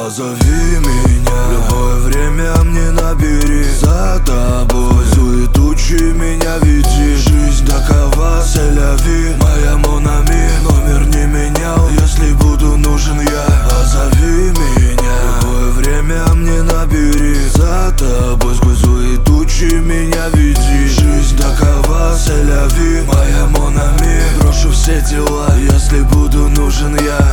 Позови меня, в любое время мне набери. За тобой суету меня веди. Жизнь такова, c'est-la-vie, моя Монами. Номер не менял, если буду нужен я. Позови меня, в любое время мне набери. За тобой сквозь суету меня веди. Жизнь такова, c'est-la-vie, моя Монами. Брошу все дела, если буду нужен я.